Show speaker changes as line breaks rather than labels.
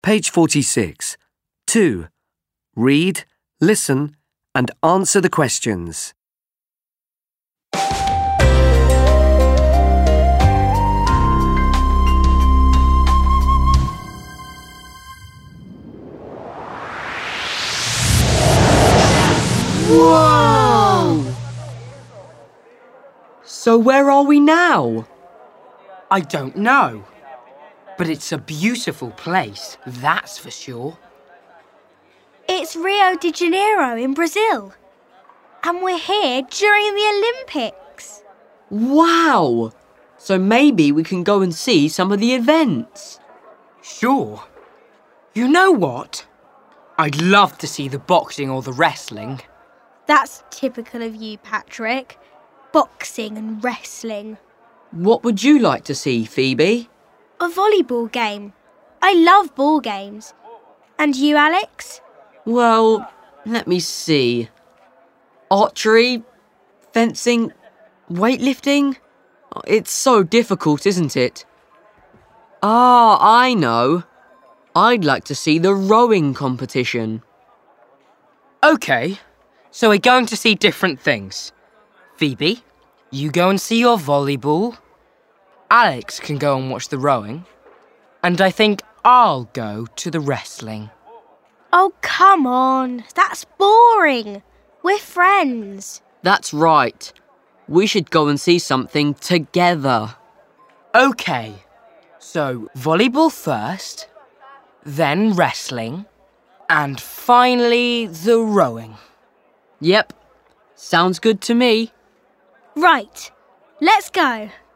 Page 46. 2. Read, listen, and answer the questions.
Whoa! So where are we now?
I don't know. But it's a beautiful place, that's for sure.
It's Rio de Janeiro in Brazil. And we're here during the Olympics.
Wow! So maybe we can go and see some of the events.
Sure. You know what? I'd love to see the boxing or the wrestling.
That's typical of you, Patrick. Boxing and wrestling.
What would you like to see, Phoebe?
A volleyball game. I love ball games. And you, Alex?
Well, let me see. Archery, fencing, weightlifting? It's so difficult, isn't it? Ah, I know. I'd like to see the rowing competition.
OK, so we're going to see different things. Phoebe, you go and see your volleyball. Alex can go and watch the rowing. And I think I'll go to the wrestling.
Oh, come on. That's boring. We're friends.
That's right. We should go and see something together.
OK, so volleyball first, then wrestling, and finally the rowing.
Yep, sounds good to me.
Right. Let's go.